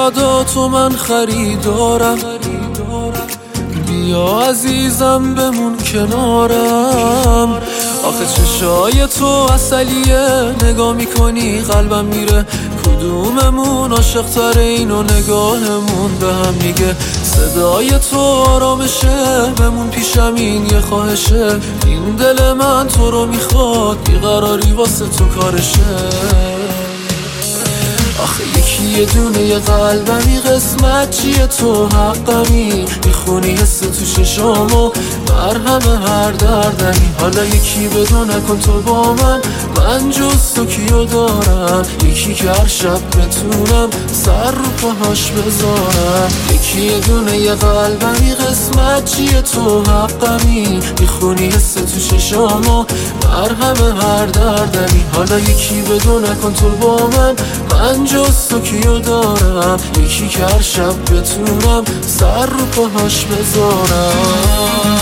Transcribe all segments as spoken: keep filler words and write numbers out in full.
یاداتو من خریدارم، بیا عزیزم بمون کنارم. آخه چشای تو عسلیه، نگاه میکنی قلبم میره. کدوممون عاشق تره اینو نگاهمون به هم میگه. صدای تو آرامشه، بمون پیشم این یه خواهشه. این دل من تو رو میخواد، بیقراری واسه تو کارشه. آخه یکی یه دونه یه قلبمی، قسمت چیه تو حقمی. میخونی حس تو چشامو، مرهم هر دردمی. حالا یکی بدون نکن تو با من، من جز تو کیو دارم. یکی که هر شب بتونم سر رو پاهاش بذارم. یکی یه دونه یه قلبمی، قسمت چیه تو حقمی. میخونی حس تو چشامو، مرهم هر دردمی. حالا یکی بدون نکن تو با من، من جز تو کیو دارم. یکی که هر شب بتونم سر رو پاهاش بذارم.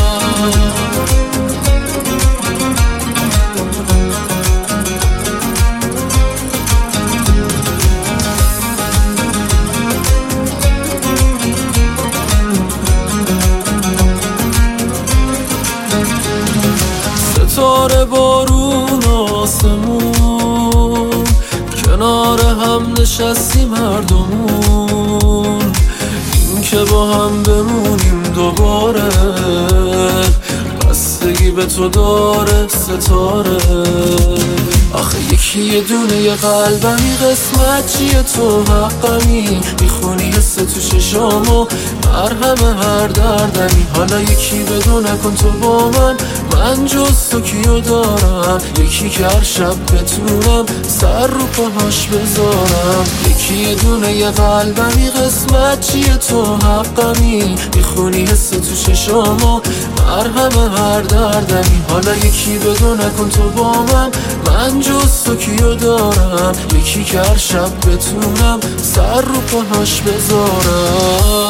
ستاره بارون آسمون، کنار هم نشستیم هر دومون. این که با هم بمونیم دوباره، بستگی به تو داره ستاره. آخه یکی یه دونه یه قلبمی، قسمت چیه تو حقمی. میخونی حس تو چشامو، مرهم هر دردمی. حالا یکی بدون نکن تو با من، من جز تو کیو دارم. یکی که هر شب بتونم سر رو پاهاش بذارم. یکی یه دونه یه قلبمی، قسمت چیه تو حقمی. میخونی حس تو چشامو، مرهم هر دردمی. حالا یکی بدون نکن تو با من، من جز تو کیو دارم. یکی که هر شب بتونم سر رو پاهاش بذارم.